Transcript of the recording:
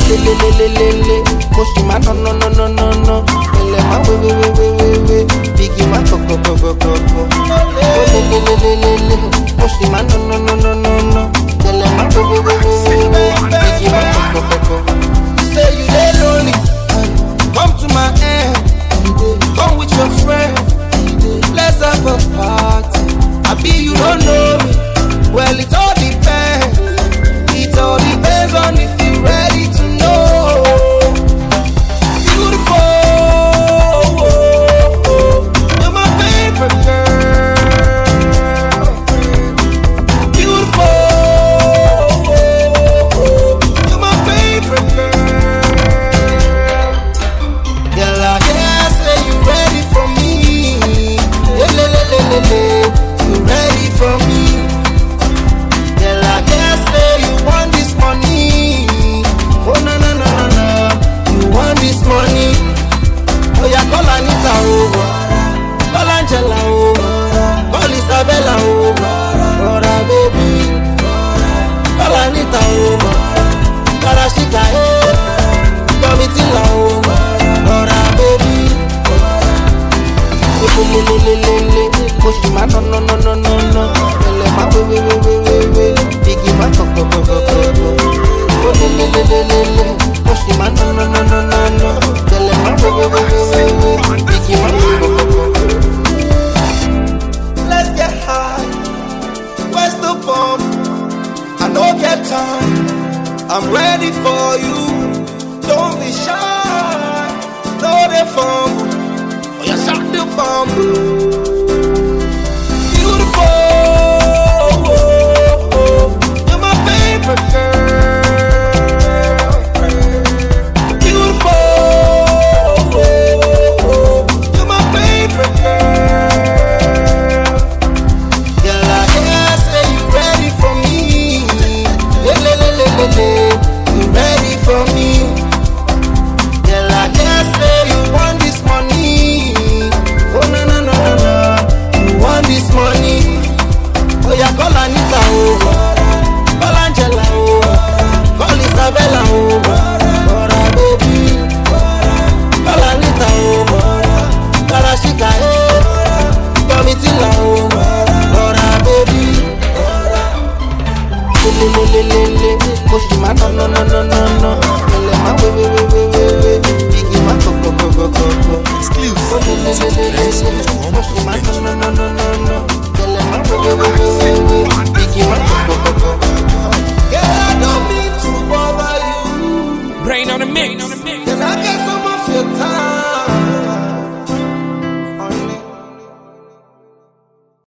lelelelelele, Moshima no no no no no no, Elema we, Biggie ma go. Oh lelelelelele, Moshima no no no no no no, Elema we, Biggie ma go. Say you dey lonely, come to my end, come with your friend, let's have a party. I be you don't know me, well it all depends. It all depends on if you're ready to know. Beautiful, you're my favorite girl. Beautiful, you're my favorite girl. Girl, I guess say you ready for me. You ready for me? Girl, I guess say you want this money. Oh no, you want this money. Oh yeah, call Anita over, call Angela over, call Isabella over, Rora baby, call Anita over, Karashika call me Tila over, Rora baby. Moshima no Elema we, Biggie ma go. Oh lelelelele, Moshima no Elema we, Biggie ma go. Let's get high, where's the bomb? I don't get time, I'm ready for you. Don't be shy, know they fumble. Oh yeah, shot the bomb. Beautiful, you're my favorite girl. Beautiful, you're my favorite girl. Girl, I guess say you ready for me. You ready for me? Girl, I guess say you want this money. Oh no, you want this money. Oh yeah, call Anita over, call Angela over, call Isabella over, Rora baby, call Anita over, Karashika call me Tila over, Rora baby. Lelelelele, Moshima no, Elema we, Biggie ma go. Exclusive.